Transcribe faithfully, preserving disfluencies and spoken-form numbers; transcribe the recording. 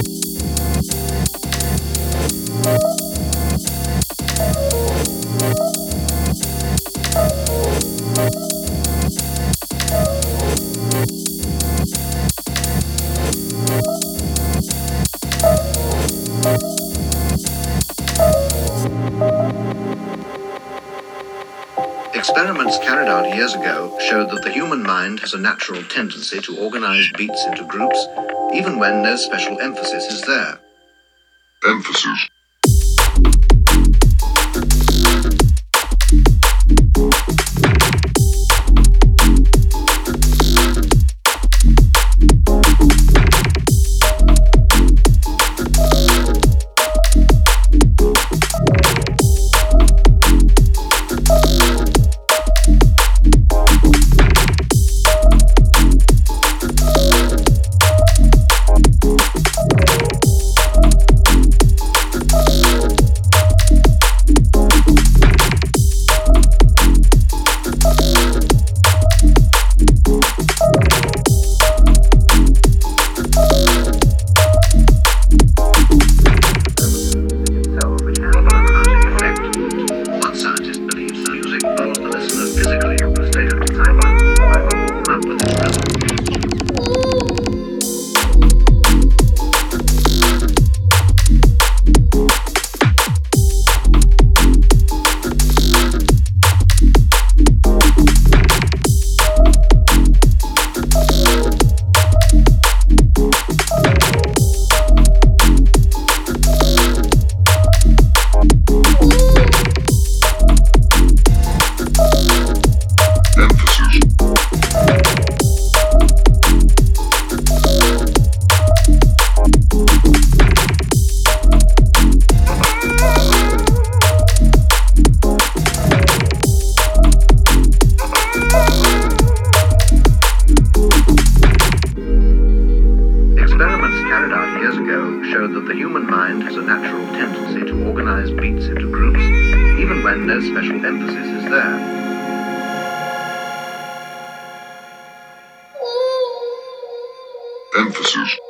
Experiments carried out years ago showed that the human mind has a natural tendency to organize beats into groups, even when no special emphasis is there. Emphasis. Showed that the human mind has a natural tendency to organize beats into groups, even when no special emphasis is there. Emphasis.